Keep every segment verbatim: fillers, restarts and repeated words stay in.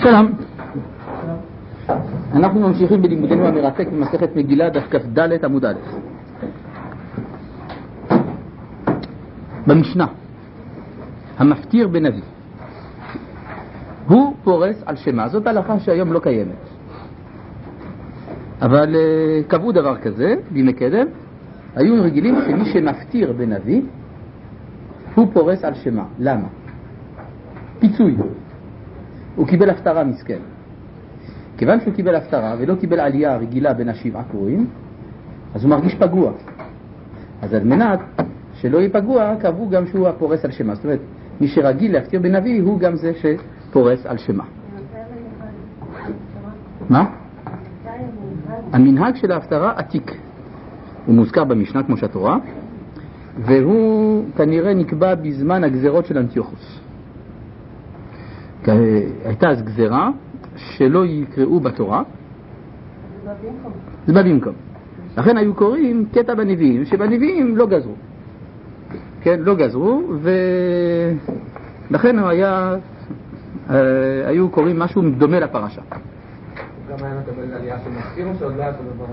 שלום. אנחנו ממשיכים בלימודנו המרתק במסכת מגילה דף כ"ד עמוד א'. במשנה, המפטיר בנביא הוא פורס על שמה. זאת הלכה שהיום לא קיימת, אבל uh, קבעו דבר כזה בימי קדם. היו רגילים שמי שמפטיר בנביא הוא פורס על שמה. למה? פיצוי. הוא קיבל הפטרה מסכן. כיוון שהוא קיבל הפטרה ולא קיבל עלייה רגילה בין השבעה קרואים, אז הוא מרגיש פגוע. אז על מנת שלא ייפגוע, קבעו גם שהוא הפורס על שמה. זאת אומרת, מי שרגיל להפטיר בנביא הוא גם זה שפורס על שמה. מה? המנהג של ההפטרה עתיק. הוא מוזכר במשנה כמו שהתורה, והוא כנראה נקבע בזמן הגזרות של אנטיוכוס. הייתה אז גזרה שלא יקראו בתורה, זה בא במקום. לכן היו קוראים קטע בנביאים, שבנביאים לא גזרו. כן, לא גזרו, ולכן הוא היה, היו קוראים משהו דומה לפרשה. גם היה מקבל עלייה של מזכיר או שעוד לא היה כל דבר?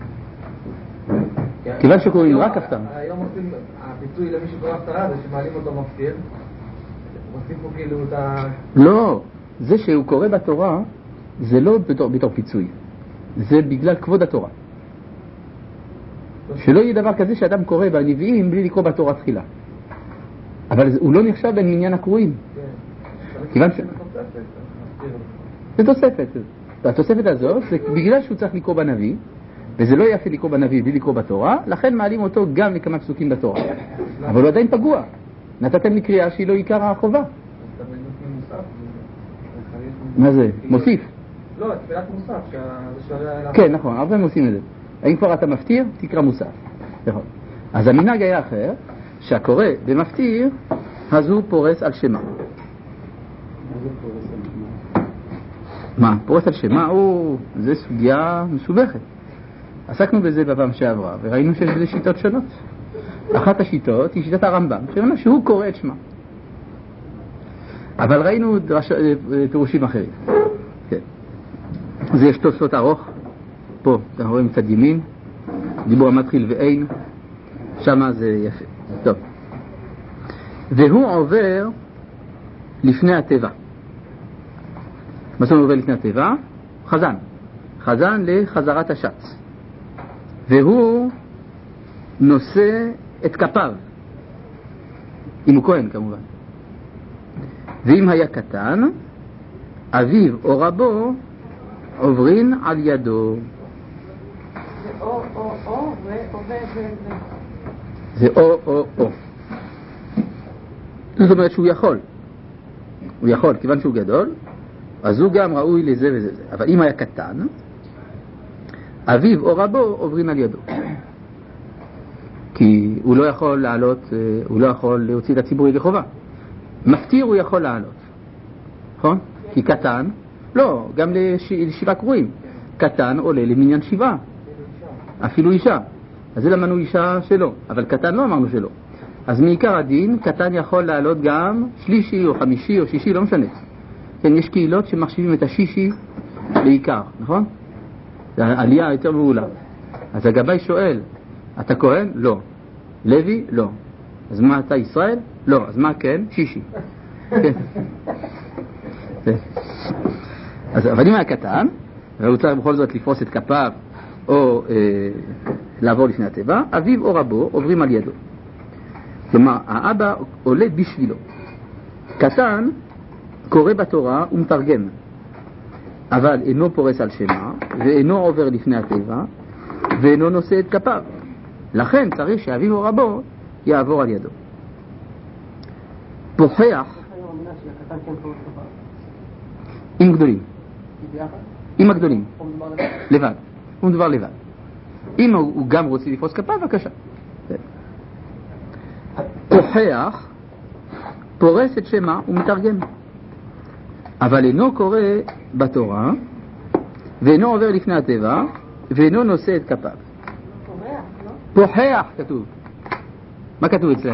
כיוון שקוראים רק הפטרה. היום עושים, הפיצוי למי שקורא הפטרה זה שמעלים אותו מפטיר. עושים פה כאילו את ה... לא, זה שהוא קורא בתורה זה לא בתור, בתור פיצוי, זה בגלל כבוד התורה. שלא יהיה דבר כזה שאדם קורא בנביאים בלי לקרוא בתורה תחילה, אבל הוא לא נחשב בין מניין הקרואים. כיוון ש... זה תוספת, והתוספת הזאת זה בגלל שהוא צריך לקרוא בנביא, וזה לא יפה לקרוא בנביא בלי לקרוא בתורה, לכן מעלים אותו גם לכמה פסוקים בתורה, אבל הוא עדיין פגוע. נתתם לי קריאה שהיא לא עיקר החובה. מה זה? מוסיף? לא, תפילת מוסף. כן, נכון, הרבה עושים את זה. האם כבר אתה מפטיר? תקרא מוסף. נכון. אז המנהג היה אחר, שהקורא במפטיר, אז הוא פורס על שמה. מה? פורס על שמה הוא... זה סוגיה מסובכת. עסקנו בזה בפעם שעברה, וראינו שיש בזה שיטות שונות. אחת השיטות היא שיטת הרמב"ם, שאומר שהוא קורא את שמה. אבל ראינו דרש... פירושים אחרים. כן. זה יש תוספות ארוך. פה, אתם רואים מצד ימין, דיבור המתחיל ואין, שמה זה יפה. טוב. והוא עובר לפני הטבע. מה זאת אומרת עובר לפני הטבע? חזן. חזן לחזרת השץ. והוא נושא את כפיו, אם הוא כהן כמובן. ואם היה קטן, אביו או רבו עוברין על ידו. זה או או או ועובד ו... זה או או או. זאת אומרת שהוא יכול. הוא יכול, כיוון שהוא גדול, אז הוא גם ראוי לזה וזה זה. אבל אם היה קטן, אביו או רבו עוברין על ידו. כי הוא לא יכול לעלות, הוא לא יכול להוציא את הציבור ידי חובה. מפטיר הוא יכול לעלות, נכון? כי קטן, לא, גם לשבעה קרואים. קטן עולה למניין שבעה, אפילו אישה. אז זה למדנו אישה שלו, אבל קטן לא אמרנו שלו. אז מעיקר הדין, קטן יכול לעלות גם שלישי או חמישי או שישי, לא משנה. כן, יש קהילות שמחשיבים את השישי לעיקר, נכון? זה העלייה יותר מעולה. אז הגבאי שואל, אתה כהן? לא. לוי? לא. אז מה אתה ישראל? לא. אז מה כן? שישי. כן. אז אבל אם היה קטן, והוא צריך בכל זאת לפרוס את כפיו או אה, לעבור לפני הטבע, אביו או רבו עוברים על ידו. כלומר, האבא עולה בשבילו. קטן קורא בתורה ומתרגם, אבל אינו פורס על שמה, ואינו עובר לפני הטבע, ואינו נושא את כפיו. לכן צריך שאביו או רבו יעבור על ידו. פוחח עם גדולים, עם הגדולים, לבד, הוא מדבר לבד. אם הוא גם רוצה לפרוס כפיו, בבקשה. פוחח פורס את שמה ומתרגם, אבל אינו קורא בתורה, ואינו עובר לפני הטבע, ואינו נושא את כפיו. פוחח כתוב. מה כתוב אצלך?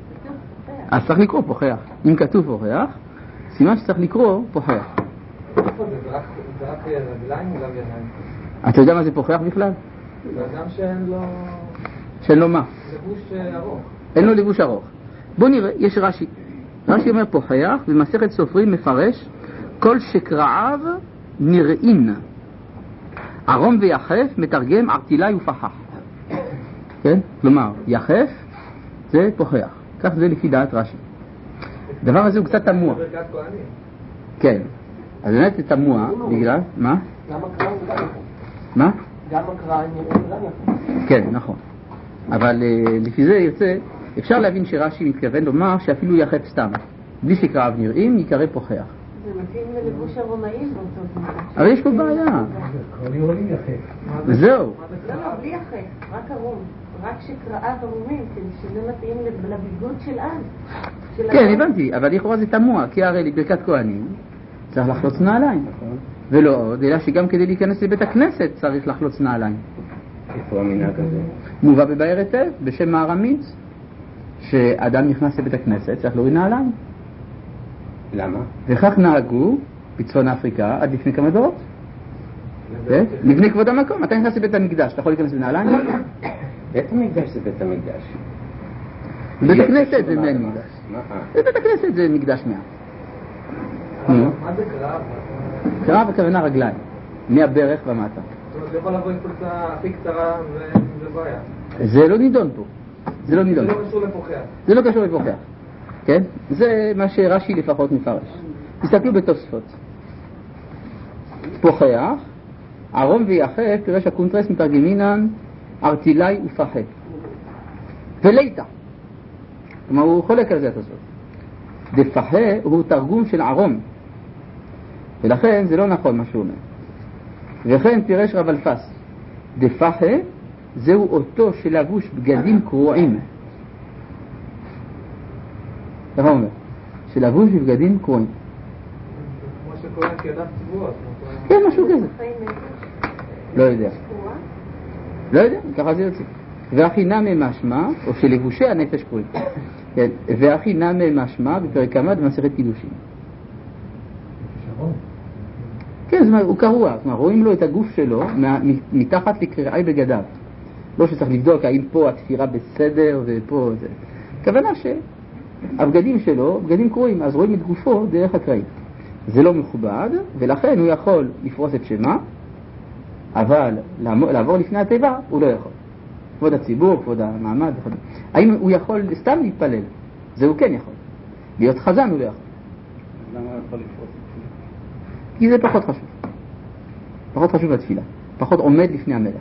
אז צריך לקרוא פוחח. אם כתוב פוחח, סימן שצריך לקרוא פוחח. איפה זה? זה רק- זה רק רגליים או גם ידיים? אתה יודע מה זה פוחח בכלל? זה אדם שאין לו שאין לו מה? לבוש אה, ארוך. אין לו לבוש ארוך. בוא נראה, יש רש"י. רש"י אומר פוחח, במסכת סופרים מפרש, כל שקרעיו נראים. ערום ויחף מתרגם ארטילאי ופחח. כן? כלומר, יחף זה פוחח. כך זה לפי דעת רש"י. הדבר הזה הוא קצת תמוה. זה ברכת כהנים. כן. אז באמת זה תמוה, בגלל, מה? גם הקראים גם יפה. מה? גם הקראים נראים גם יפה. כן, נכון. אבל אה, לפי זה יוצא, אפשר להבין שרש"י מתכוון לומר שאפילו יחף סתם. בלי שקרעיו נראים, ייקרא פוחח. זה מתאים ללבוש הרומאים באותו זמן. אבל יש פה בעיה. כהנים עולים יחף. זהו. לא, לא, בלי יחף, רק ערום. רק שקרעיו ערומים, כדי שזה מתאים לביגוד של עם. של כן, העם. הבנתי, אבל לכאורה זה תמוה, כי הרי לברכת כהנים צריך לחלוץ נעליים. ולא עוד, אלא שגם כדי להיכנס לבית הכנסת צריך לחלוץ נעליים. איפה המנהג הזה? מובא בבאר היטב, בשם הארמית, שאדם נכנס לבית הכנסת צריך להוריד נעליים. למה? וכך נהגו בצפון אפריקה עד לפני כמה דורות. כן? מבנה כבוד המקום, אתה נכנס לבית המקדש, אתה יכול להיכנס בנעליים? בית המקדש זה בית המקדש. בית הכנסת זה בית מקדש. מה? בית הכנסת זה מקדש מאה. נו, מה זה קרב? קרב הכוונה רגליים, מהברך ומטה. זאת אומרת, זה יכול לבוא עם חולצה הכי קצרה וזה בעיה. זה לא נידון פה, זה לא זה נידון. לא קשור לפוחח. זה לא קשור לפוחח, כן? זה מה שרש"י לפחות מפרש. תסתכלו בתוספות. פוחח, ערום ויחף, פירש הקונטרס מתרגמינן, ארטילאי ופחה. וליטה. כלומר, הוא חולק על זה התוספות. דפחה הוא תרגום של ערום. ולכן זה לא נכון מה שהוא אומר. וכן פירש רב אלפס. דפחה זהו אותו שלבוש בגדים קרועים. איך הוא אומר? שלבוש בבגדים קרועים. כמו שקוראים כידיו צבועות. כן, משהו כזה. לא יודע. לא יודע, ככה זה יוצא. והכי נמי משמע, או שלבושי הנפש קרועים. כן, והכי נמי משמע בפרק כמה במסכת קידושין. כן, זאת אומרת, הוא קרוע, זאת אומרת, רואים לו את הגוף שלו מתחת לקרעי בגדיו. לא שצריך לבדוק האם פה התפירה בסדר ופה זה. הכוונה שהבגדים שלו, בגדים קרועים, אז רואים את גופו דרך הקרעים. זה לא מכובד, ולכן הוא יכול לפרוס את שמה, אבל לעבור לפני התיבה הוא לא יכול. כבוד הציבור, כבוד המעמד, האם הוא יכול סתם להתפלל? זה הוא כן יכול. להיות חזן הוא לא יכול. למה הוא יכול לפרוס את זה? כי זה פחות חשוב. פחות חשוב בתפילה. פחות עומד לפני המלך.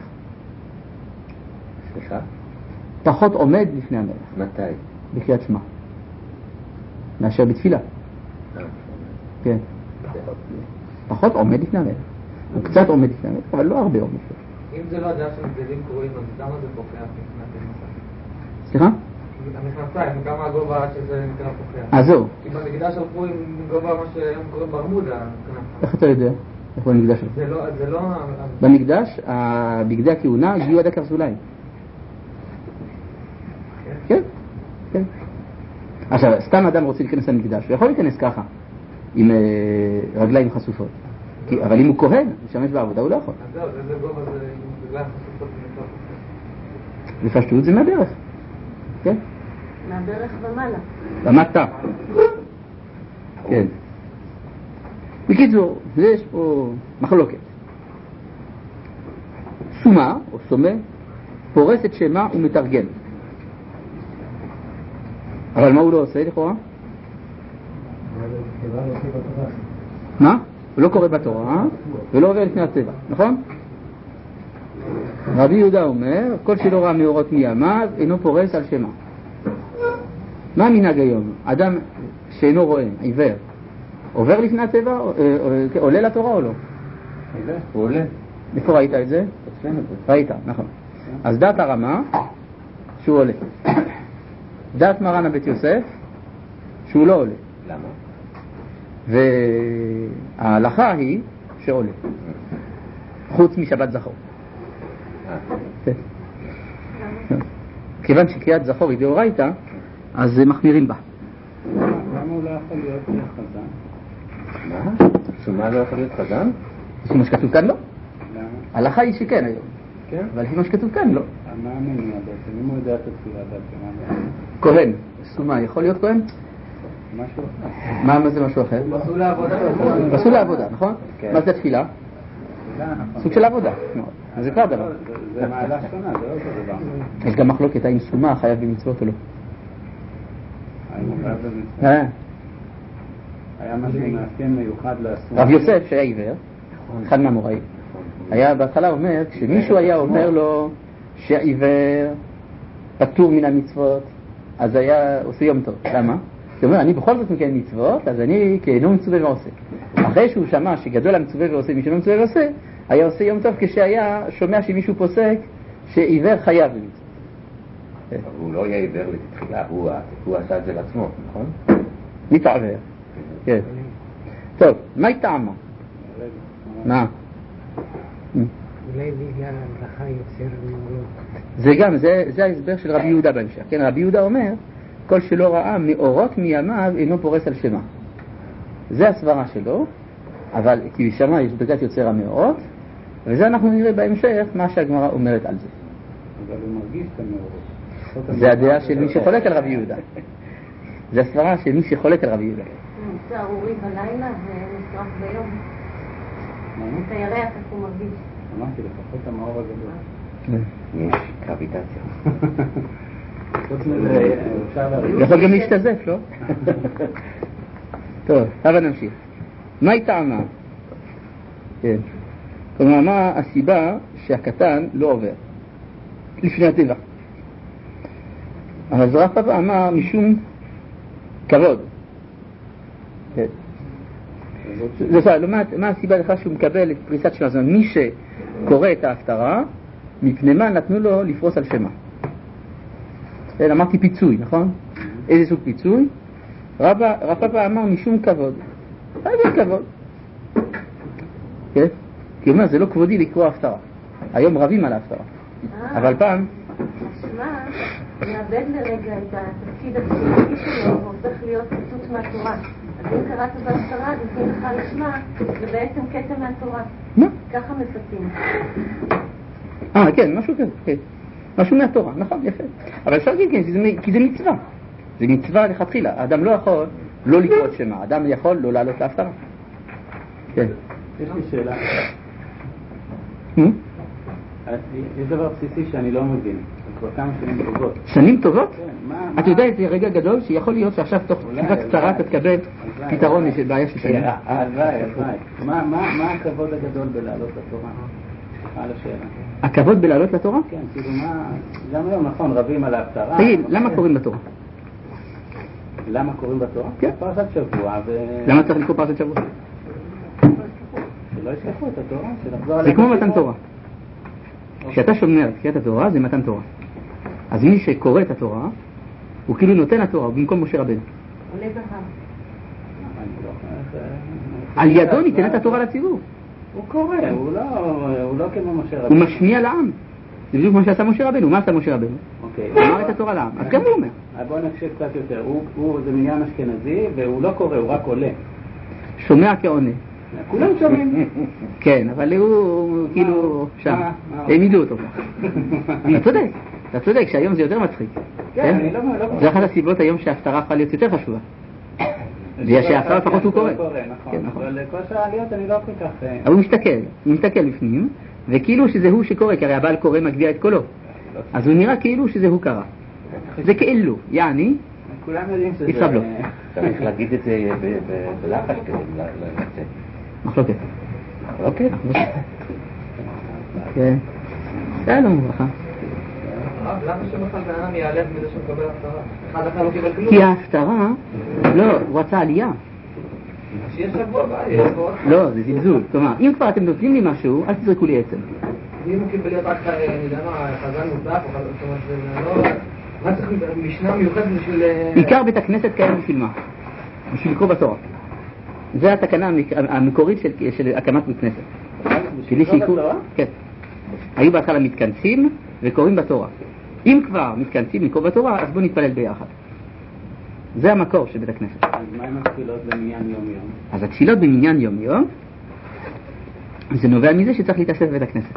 סליחה? פחות עומד לפני המלך. מתי? בקריאת שמע. מאשר בתפילה. אה, כן. פחות עומד לפני המלך. הוא קצת עומד לפני המלך, אבל לא הרבה עומד. אם זה לא הדעה של בגדים קרועים, אז כמה זה פוחח מבחינת המכנסיים? סליחה? המכנסיים, כמה הגובה עד שזה נקרא פוחח? אז זהו. כי במקדש הלכו עם גובה מה שהם קוראים ברמודה. איך אתה יודע? איך הוא במקדש? זה לא... זה לא... במקדש, בגדי הכהונה הגיעו עד הקרסוליים. כן, כן. עכשיו, סתם אדם רוצה להיכנס למקדש, הוא יכול להיכנס ככה, עם רגליים חשופות. אבל אם הוא כהן, משמש בעבודה, הוא לא יכול. אז זהו, זה גובה, זה רגליים חשופות ונקרא פוחח. בפשטות זה מהברך. כן? מהברך ומעלה. במטה. כן. בקיצור, יש פה מחלוקת. סומה, או סומה, פורס את שמה ומתרגם. אבל מה הוא לא עושה לכאורה? מה? הוא לא קורא בתורה ולא עובר לפני הטבע, נכון? רבי יהודה אומר, כל שלא ראה מאורות מימיו אינו פורס על שמה. מה המנהג היום? אדם שאינו רואה, עיוור, עובר לפני הטבע, עולה לתורה או לא? הוא עולה. איפה ראית את זה? ראית, נכון. אז דעת הרמה שהוא עולה. דעת מרן הבית יוסף שהוא לא עולה. למה? וההלכה היא שעולה. חוץ משבת זכור. כן. כיוון שקריאת זכור היא דאורייתא, אז מחמירים בה. למה הוא לא יכול להיות חזן? מה? שומה לא יכול להיות חזן? לפי מה שכתוב כאן לא. למה? ההלכה היא שכן היום. כן. אבל לפי מה שכתוב כאן לא. מה המניע בעצם? אם הוא יודע את התפילה בעצם, מה? כהן, סומה, יכול להיות כהן? משהו אחר. מה מה זה משהו אחר? מסלול לעבודה. מסלול לעבודה, נכון? כן. מה זה התפילה? תפילה, נכון. סוג של עבודה. מאוד. אז זה כבר דבר. זה- זה מעלה שונה, זה לא אותו דבר. יש גם מחלוקת האם סומה חייב במצוות או לא. האם הוא חייב במצוות? אה, היה משהו מאפיין מיוחד לאסור. רב יוסף שהיה עיוור, אחד מהמוראים, היה בהתחלה אומר, כשמישהו היה אומר לו שהעיוור פטור מן המצוות, אז היה עושה יום טוב. למה? הוא אומר, אני בכל זאת מקיים מצוות, אז אני כאינו מצווה ועושה. אחרי שהוא שמע שגדול המצווה ועושה, מי שלא מצווה ועושה, היה עושה יום טוב כשהיה שומע שמישהו פוסק שעיוור חייב במצוות. אבל הוא לא יהיה עיוור לתחילה, הוא הוא עשה את זה לעצמו, נכון? מתעוור. כן. טוב, מה היא טעמה? מה? אולי בגלל ההלכה יוצר מאורות. זה גם, זה, זה ההסבר של רבי יהודה בהמשך. כן, רבי יהודה אומר, כל שלא ראה מאורות מימיו אינו פורס על שמה. זה הסברה שלו, אבל כי שמה יש ברכת יוצר המאורות, וזה אנחנו נראה בהמשך מה שהגמרא אומרת על זה. אבל הוא מרגיש את המאורות. זה הדעה של מי שחולק על רבי יהודה. זה הסברה של מי שחולק על רבי יהודה. נמצא אורי בלילה ונשרף ביום. מה? את הירח, איך הוא מרגיש. אמרתי, לפחות המאור הגדול. יש קרביטציה. חוץ מזה, אפשר להרגיש. יכול גם להשתזף, לא? טוב, אבל נמשיך. מה היא טעמה? כן. כלומר, מה הסיבה שהקטן לא עובר? לפני הטבע. אז רב פאפא אמר משום כבוד. כן. זאת אומרת, מה הסיבה לכך שהוא מקבל את פריסת שמה? זאת אומרת, מי שקורא את ההפטרה, מפני מה נתנו לו לפרוס על שמה. אמרתי פיצוי, נכון? איזה סוג פיצוי? רב פאפא אמר משום כבוד. איזה כבוד? כן? כי הוא אומר, זה לא כבודי לקרוא ההפטרה. היום רבים על ההפטרה. אבל פעם... השמה מאבד לרגע את התפקיד הבסיסי שלו והופך להיות ציטוט מהתורה. אז אם קראת בהפטרה, נותנים לך לשמה, זה בעצם קטע מהתורה. מה? ככה מפתים. אה, כן, משהו כזה, כן. משהו מהתורה, נכון, יפה. אבל אפשר להגיד כן, כי זה מצווה. זה מצווה לכתחילה. האדם לא יכול לא לקרוא את שמה. האדם יכול לא לעלות להפטרה. כן. יש לי שאלה. Hmm? יש דבר בסיסי שאני לא מבין. כבר כמה שנים טובות. שנים טובות? כן, מה... אתה יודע, זה רגע גדול שיכול להיות שעכשיו תוך תקופה קצרה אתה תקבל פתרון לבעיה של שנים. הלוואי, הלוואי. מה הכבוד הגדול בלעלות לתורה? על השאלה. הכבוד בלעלות לתורה? כן, כאילו מה... גם היום נכון, רבים על ההפטרה. תגיד, למה קוראים בתורה? למה קוראים בתורה? כן. פרשת שבוע ו... למה צריך לקרוא פרשת שבוע? שלא ישכחו את התורה, שנחזור זה כמו מתן תורה. כשאתה שומע קריאת התורה זה מתן תורה. אז מי שקורא את התורה הוא כאילו נותן התורה במקום משה רבנו. עולה בהר. על ידו ניתנת התורה לציבור. הוא קורא, הוא לא כמו משה הוא רבנו. משמיע לעם. זה בדיוק כמו שעשה משה רבנו. מה עשה משה רבנו? אוקיי. הוא אמר את התורה לעם. אז גם הוא אומר. בואו נקשיב קצת יותר. הוא זה מניין אשכנזי והוא לא קורא, הוא רק עולה. שומע כעונה. כולם שומעים. כן, אבל הוא כאילו שם. מה? מה? העמידו אותו. אתה צודק. אתה צודק שהיום זה יותר מצחיק. כן, אני לא... לא- זה אחת הסיבות היום שההפטרה הפכה להיות יותר חשובה. זה שההפטרה לפחות הוא קורא. נכון, כן, נכון. אבל כל העליות אני לא כל כך... אבל הוא מסתכל, הוא מסתכל בפנים, וכאילו שזה הוא שקורא, כי הרי הבעל קורא מגביה את קולו. אז הוא נראה כאילו שזה הוא קרא. זה כאילו, יעני, כולם יודעים שזה... ישראבלו. צריך להגיד את זה ב- ב- בלחש כדי ל- ל- לצאת. מחלוקת. אוקיי. כן. שלום וברכה. הרב, למה שבכלל בן אדם יעלב מזה שהוא מקבל הפטרה? אחד אחד לא קיבל כלום. כי ההפטרה, לא, הוא רצה עלייה. שיש שבוע הבא, יש פה עוד. לא, זה זלזול. כלומר, אם כבר אתם נותנים לי משהו, אל תזרקו לי עצם. אם הוא קיבל להיות רק, אני יודע מה, חזן מוצלח, או חזן, זאת אומרת, זה לא... מה צריך משנה מיוחדת בשביל... עיקר בית הכנסת קיים בשביל מה? בשביל לקרוא בתורה. זה התקנה המק- המקורית של, של הקמת בית כנסת. כדי שיקרו... כן. היו בהתחלה מתכנסים וקוראים בתורה. אם כבר מתכנסים לקרוא בתורה, אז בואו נתפלל ביחד. זה המקור של בית הכנסת. אז מה עם התפילות במניין יום-יום? אז התפילות במניין יום-יום, זה נובע מזה שצריך להתאסף בבית הכנסת.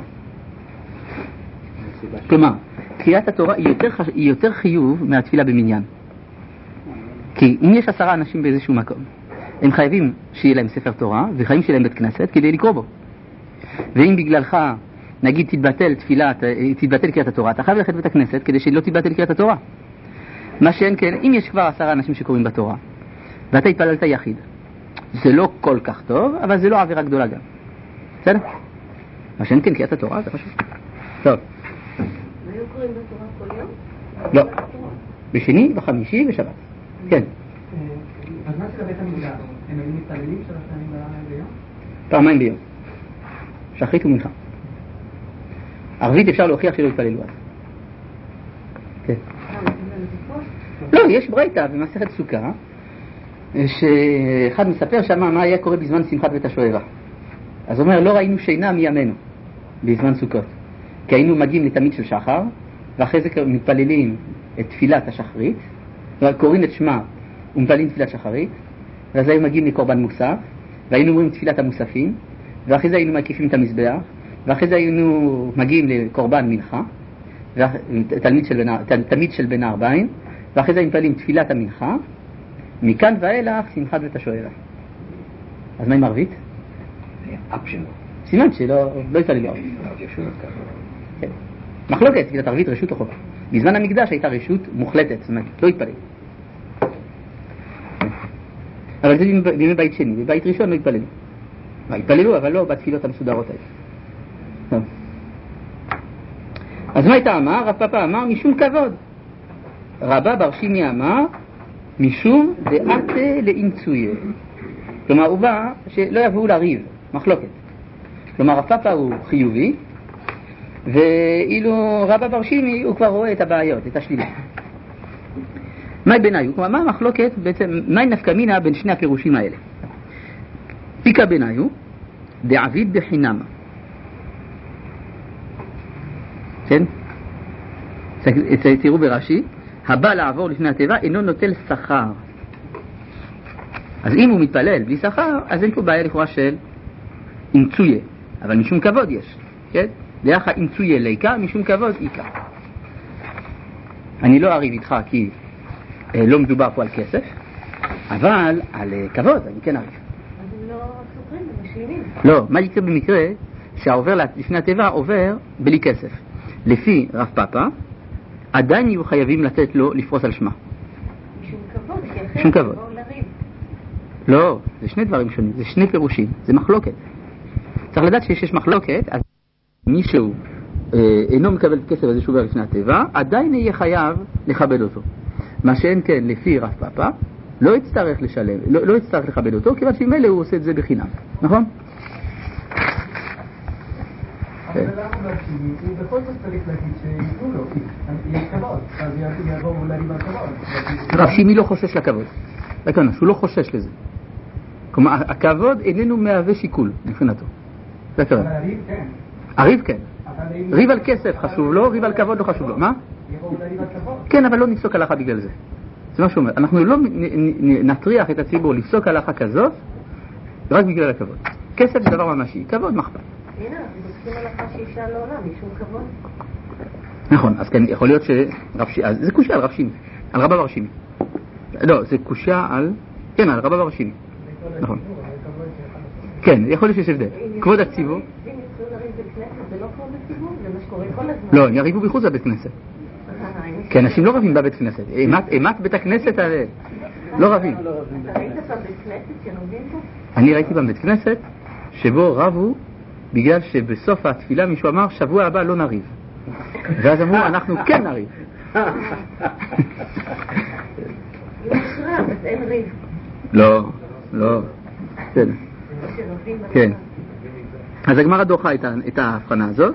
כלומר, קריאת התורה היא יותר, חש... היא יותר חיוב מהתפילה במניין. כי אם יש עשרה אנשים באיזשהו מקום, הם חייבים שיהיה להם ספר תורה, וחייבים שיהיה להם בית כנסת כדי לקרוא בו. ואם בגללך, נגיד, תתבטל תפילה, תתבטל קריאת התורה, אתה חייב ללכת בית הכנסת כדי שלא תתבטל קריאת התורה. מה שאין כן, אם יש כבר עשרה אנשים שקוראים בתורה, ואתה התפללת יחיד, זה לא כל כך טוב, אבל זה לא עבירה גדולה גם. בסדר? מה שאין כן, קריאת התורה, זה חשוב. טוב. והיו קוראים בתורה כל יום? לא. בשני, בחמישי ושבת. כן. אז מה של בית המקדש? הם היו מתפללים שלוש פעמים ביום? פעמיים ביום. שחרית ומנחה. ערבית אפשר להוכיח שלא התפללו אז. כן. לא, יש ברייתא במסכת סוכה, שאחד מספר שמה מה היה קורה בזמן שמחת בית השואבה. אז הוא אומר, לא ראינו שינה מימינו בזמן סוכות. כי היינו מגיעים לתמיד של שחר, ואחרי זה מתפללים את תפילת השחרית, קוראים את שמה ומתפללים תפילת שחרית, ואז היינו מגיעים לקורבן מוסף, והיינו אומרים תפילת המוספים, ואחרי זה היינו מקיפים את המזבח, ואחרי זה היינו מגיעים לקורבן מנחה, תלמיד של בן, תלמיד של בן ארבעים, ואחרי זה היינו מתפללים תפילת המנחה, מכאן ואילך שמחת בית השואבה. אז מה עם ערבית? אף שלו. סימן שלא לא התפללו ערבית. כן. מחלוקת, תפילת ערבית רשות או חובה. בזמן המקדש הייתה רשות מוחלטת, זאת אומרת, לא התפלל. אבל זה בימי בית שני, בבית ראשון לא התפללו. התפללו, אבל לא בתפילות המסודרות האלה. טוב. אז מה הייתה אמר? רב פאפא אמר משום כבוד. רבא בר שימי אמר משום דעתה לאמצויה. כלומר, הוא בא שלא יבואו לריב, מחלוקת. כלומר, רב פאפא הוא חיובי, ואילו רבא בר שימי הוא כבר רואה את הבעיות, את השלילה. מהי ביניו? כלומר, מה המחלוקת בעצם, מהי נפקא מינה בין שני הפירושים האלה? פיקא ביניו דעביד בחינם. כן? תראו ברש"י, הבא לעבור לפני התיבה אינו נוטל שכר. אז אם הוא מתפלל בלי שכר, אז אין פה בעיה לכאורה של אמצויה, אבל משום כבוד יש, כן? דרך האמצויה ליקה, משום כבוד איקה. אני לא אריב איתך כי אה, לא מדובר פה על כסף, אבל על אה, כבוד אני כן אריב. אז הם לא סופרים, הם משלימים. לא, מה יקרה במקרה שהעובר לפני התיבה עובר בלי כסף? לפי רב פאפא, עדיין יהיו חייבים לתת לו לפרוס על שמה. משום כבוד, כי אחרת משום כבוד. בואו לריב. לא, זה שני דברים שונים, זה שני פירושים, זה מחלוקת. צריך לדעת שיש מחלוקת, אז מישהו אה, אינו מקבל את כסף הזה שהוא עובר לפני התיבה, עדיין יהיה חייב לכבד אותו. מה שאין כן, לפי רב פאפא, לא יצטרך לשלם, לא, לא יצטרך לכבד אותו, כיוון שממילא הוא עושה את זה בחינם, נכון? אבל למה להקשיב? הוא בכל זאת צריך להגיד שיתנו לו, יש כבוד, אז יבואו אולי עם הכבוד. רב שימי לא חושש לכבוד, לכנס, הוא לא חושש לזה. כלומר, הכבוד איננו מהווה שיקול מבחינתו. זה אבל הכבוד. הריב כן. הריב כן. ריב על כסף חשוב לו, ריב על כבוד לא חשוב לו. מה? יבואו אולי עם הכבוד. כן, אבל לא נפסוק הלכה בגלל זה. זה מה שהוא אומר. אנחנו לא נטריח את הציבור לפסוק הלכה כזאת, רק בגלל הכבוד. כסף זה דבר ממשי, כבוד מחפת. הנה, אנחנו עושים הלכה שאישה לעולם, משום כבוד. נכון, אז כן, יכול להיות שרב שימי, אז זה קושיה על רב שימי, על רבא בר שימי. לא, זה קושיה על, כן, על רבא בר שימי. נכון. כן, יכול להיות שיש הבדל. כבוד הציבור. אם יצאו לריב בית כנסת, זה לא כבוד הציבור, זה מה שקורה כל הזמן. לא, הם יריבו בחוץ לבית כנסת. כי אנשים לא רבים בבית כנסת. אימת בית הכנסת האלה. לא רבים. אתה ראית פעם בית כנסת שרבים פה? אני ראיתי פעם בית כנסת שבו רבו בגלל שבסוף התפילה מישהו אמר שבוע הבא לא נריב. ואז אמרו אנחנו כן נריב. אם יש רב, אז אין ריב. לא, לא. בסדר. שרבים כן. אז הגמרא דוחה את ההבחנה הזאת.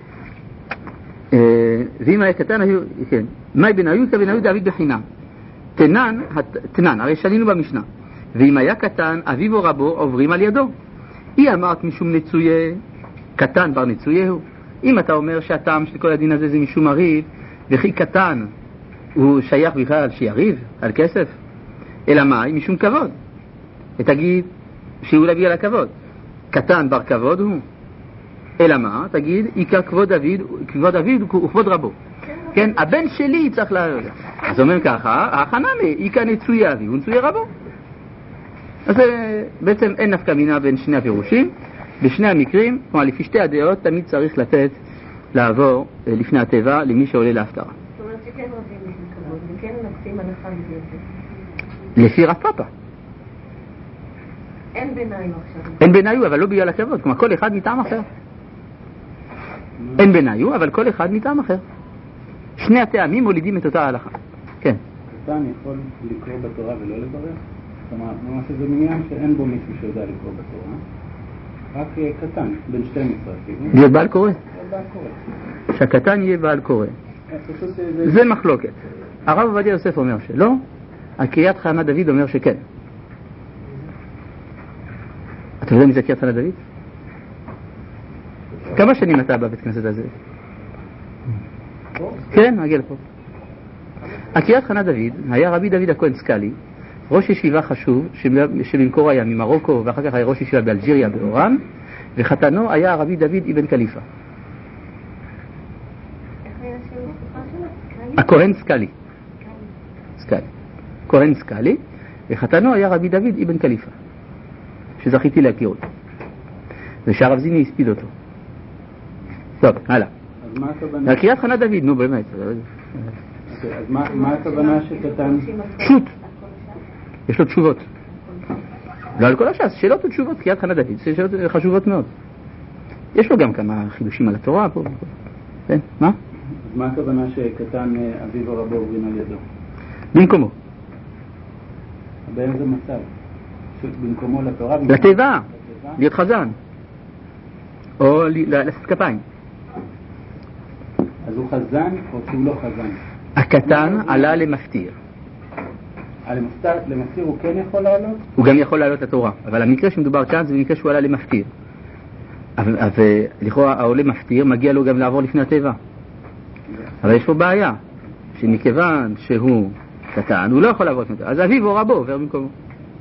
ואם היה קטן היו, כן. מאי בן היו כבן היו דוד בחינם. תנן, תנן, הרי שנינו במשנה. ואם היה קטן, אביו או רבו עוברים על ידו. היא אמרת משום נצויה, קטן בר נצויה הוא. אם אתה אומר שהטעם של כל הדין הזה זה משום הריב, וכי קטן הוא שייך בכלל שיריב על כסף, אלא מה? משום כבוד. ותגיד שהוא להביא על הכבוד. קטן בר כבוד הוא. אלא מה? תגיד, עיקר כבוד דוד, כבוד דוד וכבוד רבו. כן, הבן שלי צריך לה... אז אומרים ככה, ההכנה מעיקר נצויה אבי ונצויה רבו. אז בעצם אין נפקא מינה בין שני הפירושים. בשני המקרים, כלומר לפי שתי הדעות, תמיד צריך לתת לעבור לפני הטבע למי שעולה להפטרה. זאת אומרת שכן רבים משום כבוד, וכן נקצים הנחה בזה. לפי רב פאפא. אין ביניו עכשיו. אין ביניו, אבל לא בגלל הכבוד. כלומר, כל אחד מטעם אחר. אין ביניו, אבל כל אחד מטעם אחר. שני הטעמים מולידים את אותה ההלכה. כן. קטן יכול לקרוא בתורה ולא לברך? כלומר, ממש זה מניין שאין בו מישהו שיודע לקרוא בתורה. רק קטן, בין שתי משרדים. להיות בעל קורא. בעל קורא. שהקטן יהיה בעל קורא. זה מחלוקת. הרב עובדיה יוסף אומר שלא, הקריאת חנה דוד אומר שכן. אתה יודע מי זה קריאת חנה דוד? כמה שנים אתה בבית כנסת הזה? כן, מגיע לפה. הקריאת חנה דוד היה רבי דוד הכהן סקאלי, ראש ישיבה חשוב שבמקור היה ממרוקו ואחר כך היה ראש ישיבה באלג'יריה באורן, וחתנו היה רבי דוד אבן קליפה. הכהן סקאלי. סקאלי. כהן סקאלי, וחתנו היה רבי דוד אבן קליפה, שזכיתי להכיר אותו. ושהרב זיני הספיד אותו. טוב, הלאה. אז מה הכוונה? הקריאת חנה דוד, נו באמת. אז מה הכוונה שקטן? פשוט. יש לו תשובות. לא על כל הש"ס, שאלות ותשובות, קריאת חנה דוד, שאלות חשובות מאוד. יש לו גם כמה חידושים על התורה פה. כן, מה? אז מה הכוונה שקטן אביו או רבו עוברים על ידו? במקומו. באיזה מצב? במקומו לתורה? לטבע, להיות חזן. או לעשות כפיים. אז הוא חזן או שהוא לא חזן? הקטן עלה למפטיר. למפטיר הוא כן יכול לעלות? הוא גם יכול לעלות לתורה, אבל המקרה שמדובר כאן זה במקרה שהוא עלה למפטיר. אבל לכאורה העולה מפטיר מגיע לו גם לעבור לפני הטבע. אבל יש פה בעיה, שמכיוון שהוא קטן הוא לא יכול לעבור לפני הטבע, אז אביו או רבו עובר במקומו.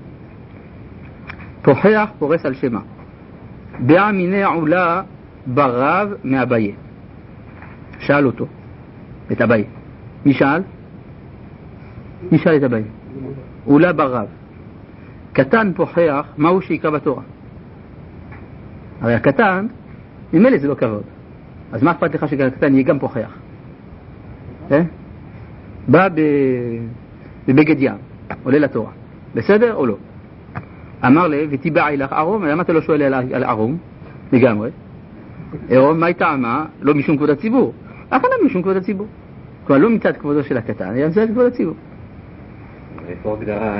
פוחח פורס על שמה. דעה מיני עולה ברב מאביי. שאל אותו, את אביי. מי שאל? מי שאל את אביי? עולה ברב. קטן פוחח, מהו שיקרא בתורה? הרי הקטן, ממילא זה לא כבוד. אז מה אכפת לך שקטן יהיה גם פוחח? אה? בא בבגד ים, עולה לתורה. בסדר או לא? אמר לי, ותיבע אילך ערום, למה אתה לא שואל על ערום? לגמרי. ערום, מה הייתה אמה? לא משום כבוד הציבור. הכנה משום כבוד הציבור. כלומר, לא מצד כבודו של הקטן, אלא מצד כבוד הציבור. איפה הגדרה?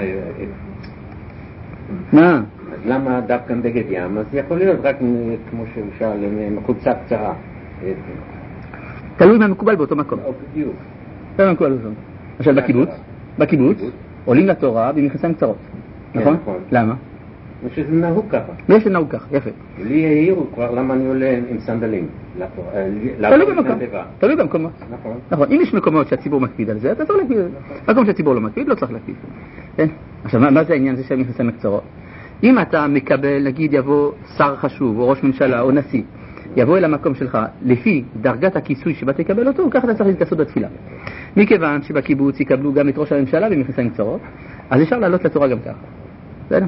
מה? אז למה דווקא בגד ים? אז יכול להיות רק כמו שאל, מחולצה קצרה. תלוי מה מקובל באותו מקום. בדיוק. זה מקובל באותו מקום. עכשיו בקיבוץ, בקיבוץ, עולים לתורה במכנסיים קצרות. נכון? למה? שזה נהוג ככה. יש שנהוג ככה, יפה. לי העירו כבר למה אני עולה עם סנדלים. תלוי במקום. תלוי במקומות. נכון. נכון, אם יש מקומות שהציבור מקפיד על זה, אתה צריך להקפיד על זה. מקום שהציבור לא מקפיד, לא צריך להקפיד. עכשיו, מה זה העניין הזה של מכנסיים קצרות? אם אתה מקבל, נגיד יבוא שר חשוב, או ראש ממשלה, או נשיא, יבוא אל המקום שלך, לפי דרגת הכיסוי שבה תקבל אותו, ככה אתה צריך להתכסות בתפילה. מכיוון שבקיבוץ יקבלו גם את ראש הממשלה במכנסיים קצרות, אז אפשר לעלות לתורה גם ככה. בסדר?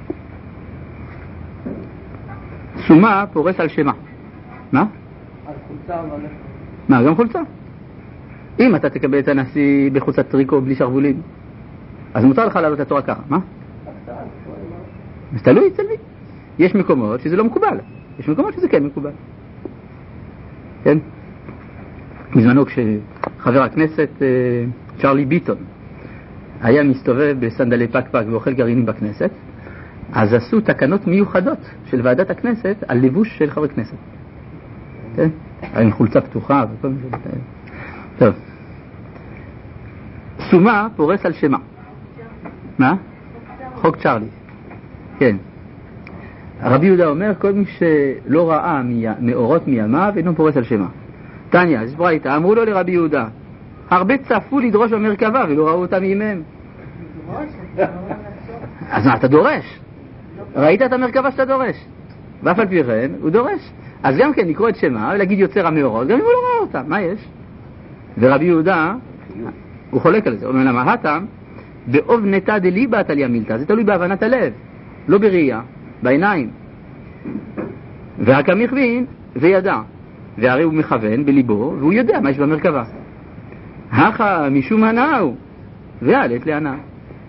סומה פורס על שמה. מה? על חולצה אבל... מה, גם חולצה? אם אתה תקבל את הנשיא בחולצת טריקו בלי שרוולים, אז מותר לך לעלות לתורה ככה, מה? אז תלוי, תלוי. יש מקומות שזה לא מקובל, יש מקומות שזה כן מקובל. כן? בזמנו כשחבר הכנסת צ'רלי ביטון היה מסתובב בסנדלי פק פק ואוכל גרעינים בכנסת, אז עשו תקנות מיוחדות של ועדת הכנסת על לבוש של חברי כנסת. כן? עם חולצה פתוחה וכל מיני דברים. טוב. סומה פורס על שמה. מה? חוק צ'רלי. כן. הרבי יהודה אומר, כל מי שלא ראה מאורות מימיו אינו פורס על שמה. תניא, אז ברייתא, אמרו לו לרבי יהודה, הרבה צפו לדרוש במרכבה ולא ראו אותם מימיהם. אז מה, אתה דורש? ראית את המרכבה שאתה דורש? ואף על פי כן, הוא דורש. אז גם כן, לקרוא את שמה ולהגיד יוצר המאורות, גם אם הוא לא ראה אותה, מה יש? ורבי יהודה, הוא חולק על זה, הוא אומר למה הטעם, באוב נטה דליבה תליה מילתא, זה תלוי בהבנת הלב, לא בראייה, בעיניים. ורק המכווין וידע, והרי הוא מכוון בליבו, והוא יודע מה יש במרכבה. הכה משום הנאה הוא, ועלת להנאה.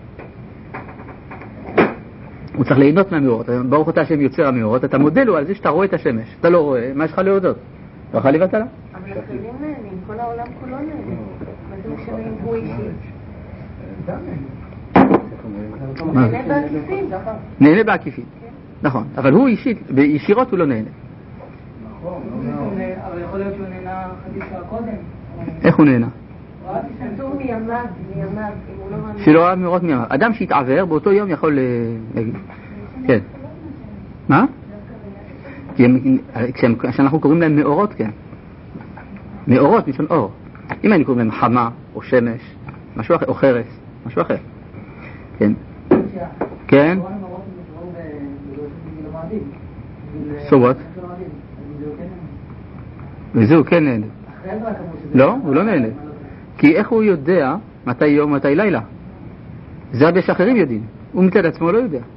הוא צריך ליהנות מהמאורות. ברוך אתה השם יוצר המאורות, אתה מודה לו על זה שאתה רואה את השמש. אתה לא רואה, מה יש לך להודות? לא יכול לבטלה. אבל אחרים נהנים, כל העולם כולו נהנים. מה זה משנה אם הוא אישי? נהנה בעקיפין. נהנה בעקיפין, נכון. אבל הוא אישית, בישירות הוא לא נהנה. נכון, אבל יכול להיות שהוא נהנה חצי שעה קודם. איך הוא נהנה? כתוב מימיו, מימיו, אם הוא לא מאמין. שלא ראה מאורות מימיו. אדם שהתעוור באותו יום יכול להגיד. כן. מה? כשאנחנו קוראים להם מאורות, כן. מאורות, משון אור. אם אני קוראים להם חמה, או שמש, משהו אחר, או חרס, משהו אחר. כן. כן. So what? וזהו, כן נהנה. לא, הוא לא נהנה. כי איך הוא יודע מתי יום, מתי לילה? זה הרבה שאחרים יודעים. הוא מצד עצמו לא יודע.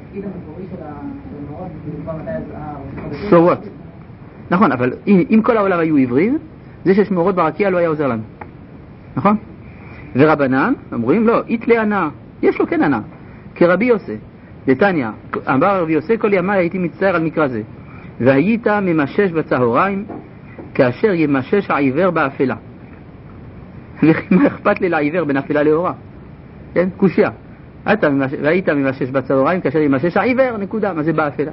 So what? נכון, אבל אם, אם כל העולם היו עברים, זה שיש מאורות ברקיע לא היה עוזר לנו. נכון? ורבנן אומרים, לא, איתלה ענה. יש לו כן ענה. כרבי יוסי. דתניא, אמר רבי יוסי, כל ימי הייתי מצטער על מקרא זה. והיית ממשש בצהריים, כאשר ימשש העיוור באפלה. וכי מה אכפת לי לעיוור בין אפלה לאורה? כן? קושיה. והיית ממשש בצהריים, כאשר ימשש העיוור, נקודה. מה זה באפלה?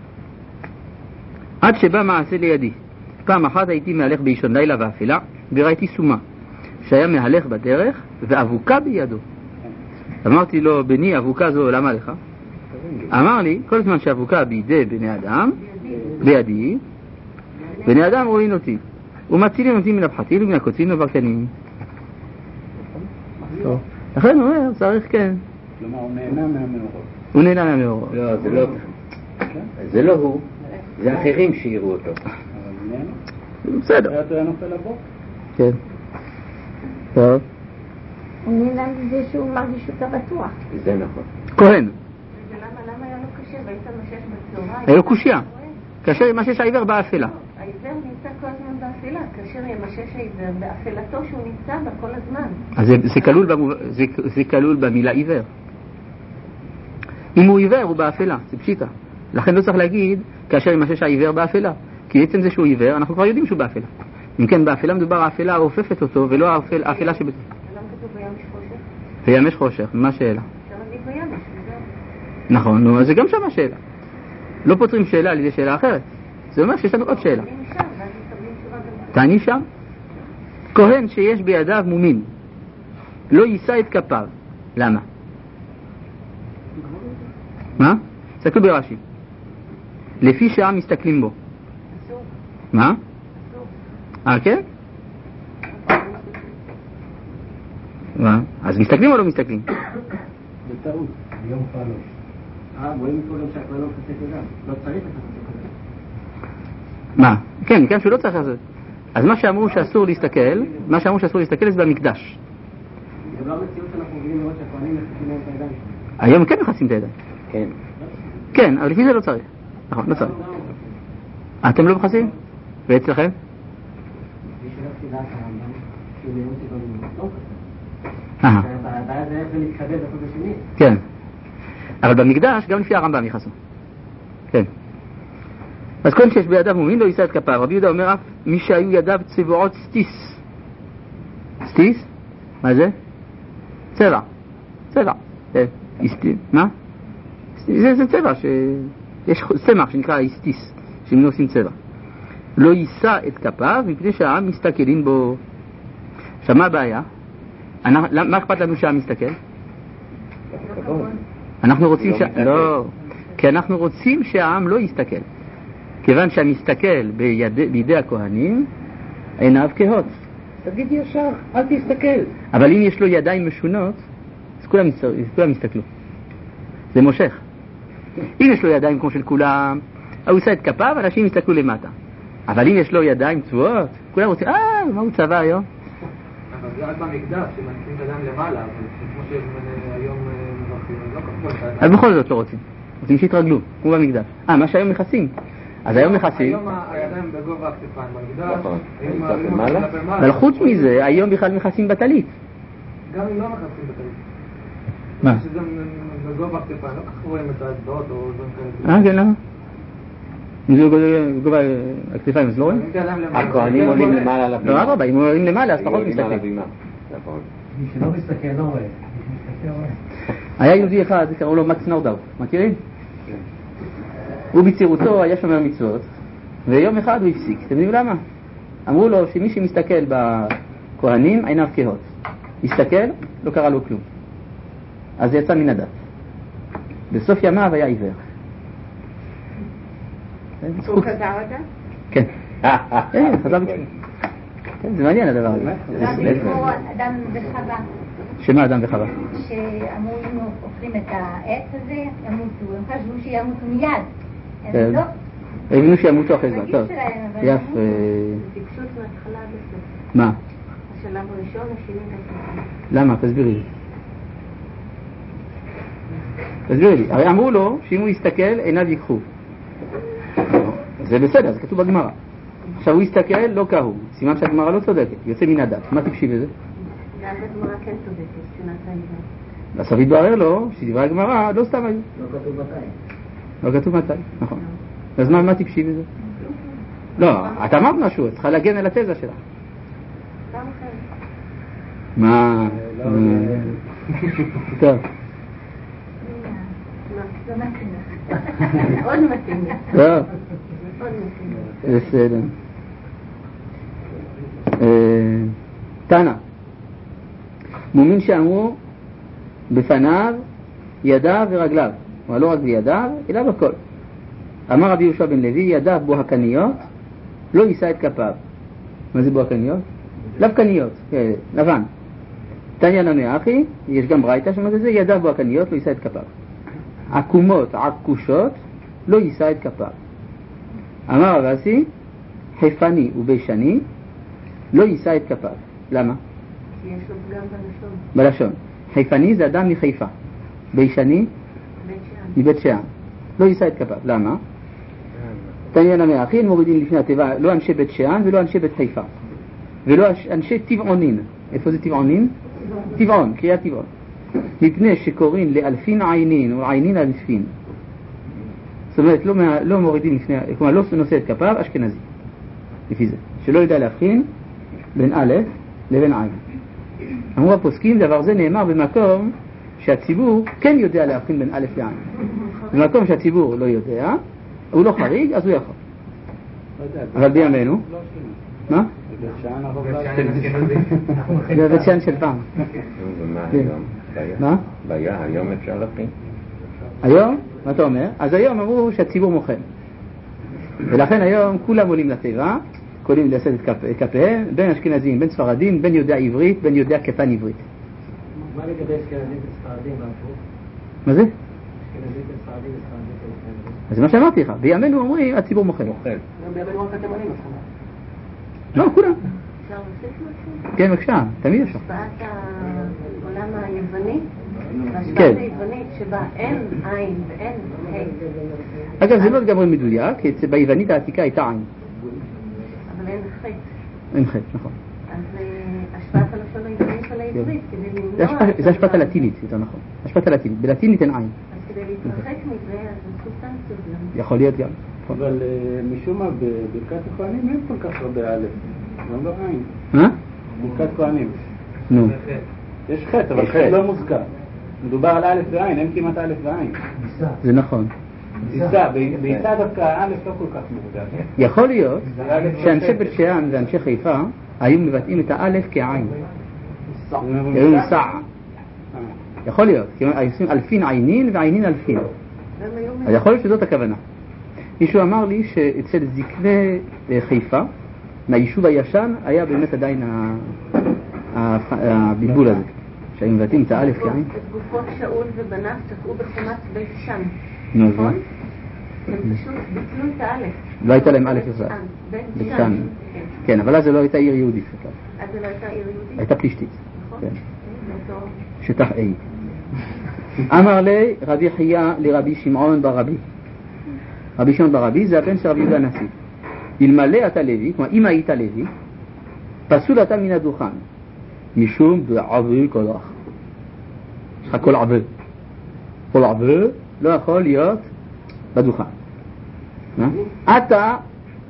עד שבא מעשה לידי. פעם אחת הייתי מהלך באישון לילה באפלה, וראיתי סומה, שהיה מהלך בדרך, ואבוקה בידו. אמרתי לו, בני, אבוקה זו למה לך? אמר לי, כל זמן שאבוקה בידי בני אדם, בידי, בני אדם רואים אותי, ומצילים אותי מן הפחתים ומן הקוצים וברקנים. לכן הוא אומר, צריך כן. כלומר, הוא נהנה מהמאורות. הוא נהנה מהמאורות. לא, זה לא זה לא הוא, זה אחרים שיראו אותו. אבל הוא נהנה. בסדר. אתה נופל לבוק? כן. טוב. הוא נהנה מזה שהוא מרגיש אותה בטוח. זה נכון. כהן. ולמה היה לו קשה? והיית משש בצהריים? היה לו קושיה. כאשר ימשש העיוור באפלה. העיוור נמצא כל הזמן באפלה, כאשר ימשש העיוור באפלתו שהוא נמצא בה כל הזמן. אז זה, זה, כלול במוב... זה, זה כלול במילה עיוור. אם הוא עיוור הוא באפלה, זה פשיטה. לכן לא צריך להגיד כאשר ימשש העיוור באפלה. כי בעצם זה שהוא עיוור, אנחנו כבר יודעים שהוא באפלה. אם כן, באפלה מדובר האפלה האופפת אותו, ולא האפל, האפלה שבתו. למה כתוב וימש חושך? וימש חושך, מה השאלה? אפשר להגיד וימש, וזהו. נכון, נו, אז זה גם שם השאלה. לא פותרים שאלה על ידי שאלה אחרת. זה אומר שיש לנו עוד שאלה. אני נשאר, ואז מקבלים תשובה גם. תעני שם. כהן שיש בידיו מומין, לא יישא את כפיו. למה? מה? תסתכלו ברש"י. לפי שעה מסתכלים בו. אסור. מה? אסור. אה, כן? מה? אז מסתכלים או לא מסתכלים? זה טעות. היום כבר לא. אה, רואים מפה גם שהכלל לא מפסק אדם. לא צריך לפסק אדם. מה? כן, כן שהוא לא צריך לעשות. אז מה שאמרו שאסור להסתכל, מה שאמרו שאסור להסתכל זה במקדש. זה לא המציאות שאנחנו רגילים לראות שהכהנים מחכים להם את הידיים. היום כן מחסים את הידיים. כן. כן, אבל לפי זה לא צריך. נכון, לא צריך. אתם לא מחסים? ואצלכם? בשביל התפילה הרמב"ם, שהוא נראות שגם לא מחסים. אהה. הבעיה זה איך זה מתחדד אחד בשני. כן. אבל במקדש גם לפי הרמב"ם יכעסו. כן. אז כל שיש בידיו מומין לא יישא את כפיו. רבי יהודה אומר אף מי שהיו ידיו צבועות סטיס. סטיס? מה זה? צבע. צבע. מה? זה, זה צבע ש... יש צמח שנקרא איסטיס, שהם עושים צבע. לא יישא את כפיו מפני שהעם מסתכלים בו. עכשיו מה הבעיה? מה אכפת לנו שהעם מסתכל? אנחנו רוצים ש... לא, כי אנחנו רוצים שהעם לא יסתכל. כיוון שהמסתכל ביד... בידי הכהנים עיניו כהות. תגיד ישר, אל תסתכל. אבל אם יש לו ידיים משונות, אז כולם, כולם יסתכלו. זה מושך. אם יש לו ידיים כמו של כולם, הוא עושה את כפיו, אנשים יסתכלו למטה. אבל אם יש לו ידיים צבועות, כולם רוצים, אה, מה הוא צבא היום? אבל זה רק במקדש, שמנסים את הידיים למעלה, אבל כמו שהיום מברכים, לא כפו את אז בכל זאת לא רוצים. רוצים שיתרגלו, כמו במקדש. אה, מה שהיום מכסים. אז היום מכסים. היום הידיים בגובה הכתפיים במקדש. נכון. היום למעלה? אבל חוץ מזה, היום בכלל מכסים בטלית. גם אם לא מכסים בטלית. מה? שזה בגובה הכתפיים, לא כך רואים את האצבעות או דברים כאלה. אה, כן, למה? אם זה בגובה הכתפיים, אז לא רואים? הכהנים עולים למעלה על הבימה. לא, אבא, אם עולים למעלה, אז פחות עולים על מסתכל. הבימה. נכון. מי שלא מסתכל לא רואה. מי שמסתכל רואה. היה יהודי אחד, קראו לו מקס נורדאו, מכירים? הוא בצעירותו היה שומר מצוות, ויום אחד הוא הפסיק. אתם יודעים למה? אמרו לו שמי שמסתכל בכהנים עיניו כהות. הסתכל, לא קרה לו כלום. אז זה יצא מן הדת. בסוף ימיו היה עיוור. הוא חזר אותה? כן. כן, חזר בתשובה. כן, זה מעניין הדבר הזה. זה כמו אדם וחווה, שמה אדם וחווה? שאמרו אם אוכלים את העץ הזה, ימותו. הם חשבו שימותו מיד. כן. הם לא. הבינו שימותו אחרי זמן. בגיל טוב. שלהם, אבל יפה. טיפשות מההתחלה עד הסוף. מה? השלב הראשון, השני והשני. למה? תסבירי לי. תסבירי לי. הרי אמרו לו שאם הוא יסתכל עיניו ייקחו. זה בסדר, זה כתוב בגמרא. עכשיו הוא יסתכל, לא קהו. סימן שהגמרא לא צודקת, יוצא מן הדת. מה טיפשי בזה? גם בגמרא כן צודקת, שנאת העיוור. בסוף התברר לו שדברי הגמרא לא סתם היו. לא כתוב מתי. לא כתוב מתי, נכון. אז מה, מה טיפשי בזה? לא, את אמרת משהו, את צריכה להגן על התזה שלך. גם אחרת. מה? טוב. לא מתאים לך. עוד מתאים לך. טוב, עוד מתאים לך. בסדר. תנא, מומין שאמרו בפניו ידיו ורגליו, אבל לא רק בידיו, אלא בכל. אמר רבי יהושע בן לוי, ידיו בו הקניות, לא יישא את כפיו. מה זה בו הקניות? לבקניות, לבן. תניא נמי אחי, יש גם ברייתא שאומרת את זה, ידיו בו הקניות, לא יישא את כפיו. עקומות, עקושות, לא יישא את כפיו. אמר רב אסי, חיפני וביישני, לא יישא את כפיו. למה? כי יש לו פגם בלשון. בלשון. חיפני זה אדם מחיפה. ביישני בית שאן. מבית שאן. לא יישא את כפיו. למה? תניא נמי אחי, מורידים לפני התיבה, לא אנשי בית שאן ולא אנשי בית חיפה. ולא אנשי טבעונין. איפה זה טבעונין? טבעון, קריאת טבעון. מפני שקוראים לאלפין עינין או עינין אלפין. זאת אומרת, לא, לא מורידים לפני, כלומר לא נושא את כפיו, אשכנזי. לפי זה. שלא יודע להבחין בין א' לבין עין. אמרו הפוסקים, דבר זה נאמר במקום שהציבור כן יודע להבחין בין א' לעין. במקום שהציבור לא יודע, הוא לא חריג, אז הוא יכול. אבל בימינו, מה? זה בית שאן של פעם. ומה היום? מה? בעיה, היום אפשר להבחין. היום? מה אתה אומר? אז היום אמרו שהציבור מוכן. ולכן היום כולם עולים לטבע, כולם לשאת את כפיהם, בין אשכנזים, בין ספרדים, בין יודע עברית, בין יודע כפן עברית. מה לגבי אשכנזים וספרדים והפוך? מה זה? אשכנזים וספרדים וספרדים וספרדים. אז זה מה שאמרתי לך, בימינו אומרים הציבור מוכן. מוכן. גם בימינו רק אתם עולים אותך. לא, כולם. אפשר להוסיף משהו? כן, בבקשה, תמיד אפשר. השפעת העולם היווני, והשפעת כן. היוונית שבה אין עין ואין ה'. אגב, זה לא לגמרי מדויק, כי ביוונית העתיקה הייתה עין. אבל אין ח'. אין חטא, נכון. אז אה, השפעת הלשון העברית על העברית, כדי זה למנוע... השפעת- זה השפעת הלטינית, יותר נכון. השפעת הלטינית. בלטינית אין עין. אז כדי להתרחק מזה, אז עשו סנקציות גם. יכול להיות גם. אבל אה, משום מה בברכת הכהנים אין כל כך הרבה א', גם לא עין. מה? ברכת כהנים. נו. יש חטא, אבל יש חטא חטא. לא מוזכר. מדובר על א' ועין, אין כמעט א' ועין. זה נכון. טיסה, בעיסה דווקא א' לא כל כך מוגדר. יכול להיות שאנשי בית שאן ואנשי חיפה היו מבטאים את האלף כעין. היו סע. יכול להיות. כי היו עושים אלפין עינין ועינין אלפין. והם היו אז יכול להיות שזאת הכוונה. מישהו אמר לי שאצל זקני חיפה, מהיישוב הישן, היה באמת עדיין ה- ה- הבלבול הזה. שהיו מבטאים את האלף יין. את גופות שאול ובניו תקעו בחומת בית שם. נו, נכון? הם פשוט ביטלו את האלף. לא הייתה להם אלף ישראל. בית בית שם. שם. כן, אבל אז זה לא הייתה עיר יהודית. אז זה לא הייתה עיר יהודית? הייתה פלישתית. נכון. כן. באותו... שטח A. אמר לי רבי חייא לרבי שמעון ברבי. רבי שמעון ברבי זה הבן של רבי יהודה הנשיא. אלמלא אתה לוי, כלומר אם היית לוי, פסול אתה מן הדוכן. משום בעוול קודח. יש לך כל עוול. כל עוול לא יכול להיות בדוכן. אתה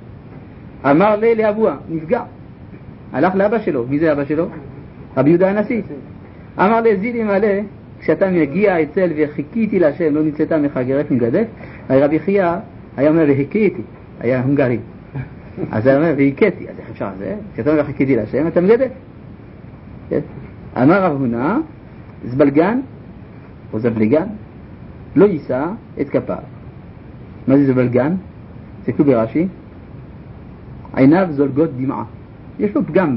אמר לי לאבוה, נפגע. הלך לאבא שלו. מי זה אבא שלו? רבי יהודה הנשיא. אמר לי זילי מלא, כשאתה מגיע אצל וחיכיתי להשם לא נצאתה מחגרת מגדף, רבי חייא היה אומר והכיתי, היה הונגרי. אז הוא אומר והכיתי, אז איך אפשר זה? כשאתה אומר וחיכיתי להשם אתה מגדף. אמר רב הונא זבלגן או זבלגן לא יישא את כפיו. מה זה זבלגן? תסתכלו ברש"י, עיניו זולגות דמעה, יש לו פגם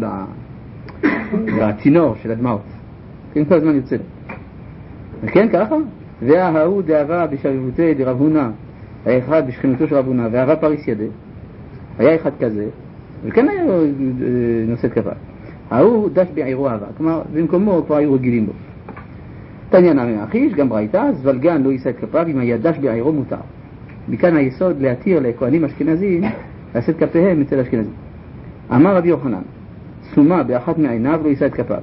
בצינור של הדמעות, כן, כל הזמן יוצא לו. וכן ככה, וההוא דאבה בשרירותי דרב הונא, היה אחד בשכנותו של רב הונא והאבה פריס ידה, היה אחד כזה וכן היה נושא את כפיו. ההוא דש בעירו אהבה, כלומר במקומו כבר היו רגילים בו. תניא נמי אחיש, גם ברייתא, זבלגן לא יישא את כפיו, אם היה דש בעירו מותר. מכאן היסוד להתיר לכהנים אשכנזים לשאת כפיהם אצל אשכנזים. אמר רבי יוחנן, סומה באחת מעיניו לא יישא את כפיו.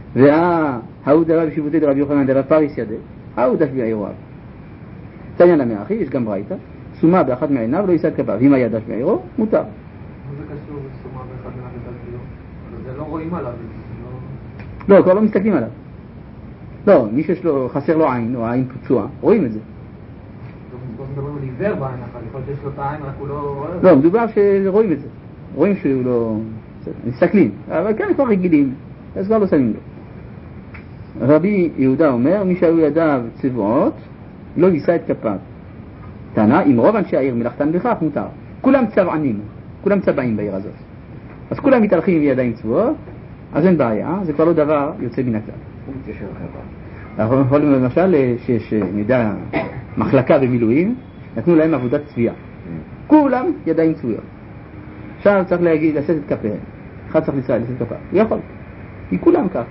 וההוא דאבה בשיבותי דרבי יוחנן דאבה פריס ידה, ההוא דש בעירו אהבה. תניא נמי אחיש, גם ברייתא, סומה באחת מעיניו לא יישא את כפיו, אם היה דש בעירו מותר. מה זה קשור לסומה באחת מעיניו ודש בעירו? זה לא רואים עליו. לא, כבר לא מסתכלים עליו. לא, מי שיש לו, חסר לו עין, או עין פצוע, רואים את זה. לא מדברים על עיוור בעין, אבל יכול להיות שיש לו את העין, רק הוא לא רואה את זה. לא, מדובר שרואים את זה. רואים שהוא לא... מסתכלים, אבל כאן כבר רגילים, אז כבר לא שמים לו. רבי יהודה אומר, מי שהיו ידיו צבועות, לא יישא את כפיו. טענה, אם רוב אנשי העיר מלאכתן בכך, מותר. כולם צבענים, כולם צבעים בעיר הזאת. אז כולם מתהלכים עם ידיים צבועות, אז אין בעיה, זה כבר לא דבר יוצא מן הכלל. אנחנו יכולים למשל שיש, נדע, מחלקה במילואים, נתנו להם עבודת צביעה. כולם ידיים צבועות. עכשיו צריך להגיד, לשאת את כפיהם. אחד צריך לצאת, לשאת את כפיו. הוא יכול. כי כולם ככה.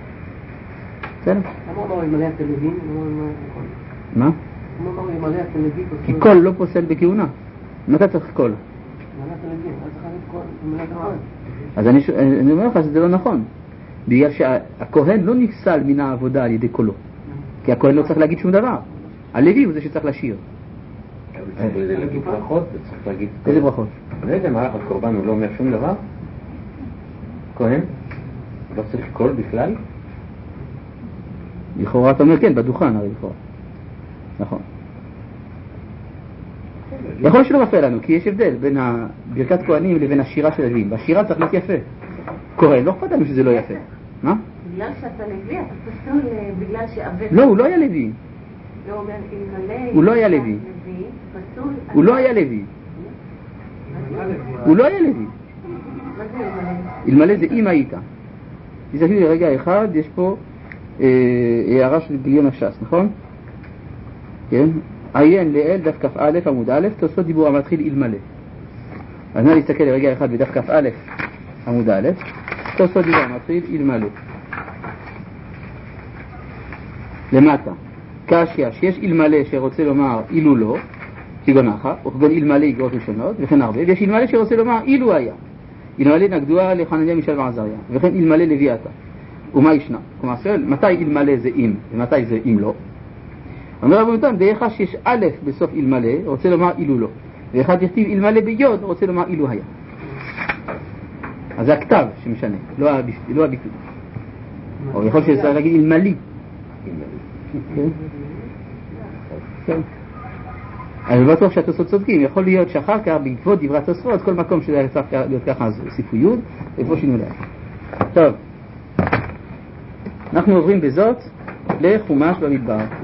בסדר? למה לא ימלא הטלווין? מה? למה לא ימלא הטלווין? כי קול לא פוסל בכהונה. מתי צריך קול? ימלא הטלווין, אז צריך להגיד קול, ימלא הטלווין. אז אני, אני אומר לך שזה לא נכון. בגלל שהכהן לא נפסל מן העבודה על ידי קולו. כי הכהן לא צריך להגיד שום דבר. הלוי הוא זה שצריך לשיר. אבל זה להגיד ברכות, צריך להגיד... איזה ברכות? לא יודע, מהלך הקורבן הוא לא אומר שום דבר? כהן? לא צריך קול בכלל? לכאורה אתה אומר כן, בדוכן הרי לכאורה. נכון. יכול להיות שלא מפריע לנו, כי יש הבדל בין ברכת כהנים לבין השירה של הלווים. והשירה צריך להיות יפה. כהן, לא אכפת לנו שזה לא יפה. מה? בגלל שאתה לוי, אתה פסול בגלל שאבד... לא, הוא לא היה לוי. לא אומר, אלמלא... הוא לא היה לוי. פסול... הוא לא היה לוי. הוא לא היה לוי. מה זה אלמלא? אלמלא זה אם היית. תסתכלו לי רגע אחד, יש פה הערה של גיליון הש"ס, נכון? כן? עיין לאל דף כף א' עמוד א', תוספות דיבור המתחיל אלמלא. אז נא להסתכל לרגע אחד בדף כף א' עמוד א', תוספות דיבור המתחיל אלמלא. למטה, קשיא, שיש אלמלא שרוצה לומר אילו לא, כגון אחת, או כגון אלמלא יגרות ראשונות, וכן הרבה, ויש אלמלא שרוצה לומר אילו היה. אלמלא נגדוה לחנניה מישל ועזריה, וכן אלמלא לוויאתה. ומה ישנה? כלומר, שואל, מתי אלמלא זה אם, ומתי זה אם לא? אומר רבי נתן, דאחד שיש א' בסוף אלמלא, רוצה לומר אילו לא. ואחד יכתיב אלמלא ביוד, רוצה לומר אילו היה. אז זה הכתב שמשנה, לא הביטוי. או יכול שצריך להגיד אלמלי. אני בטוח שהתוספות צודקים, יכול להיות שאחר כך בעקבות דברי התוספות, כל מקום שזה היה צריך להיות ככה אז הוסיפו יוד, איפה שינו להם. טוב, אנחנו עוברים בזאת לחומש במדבר.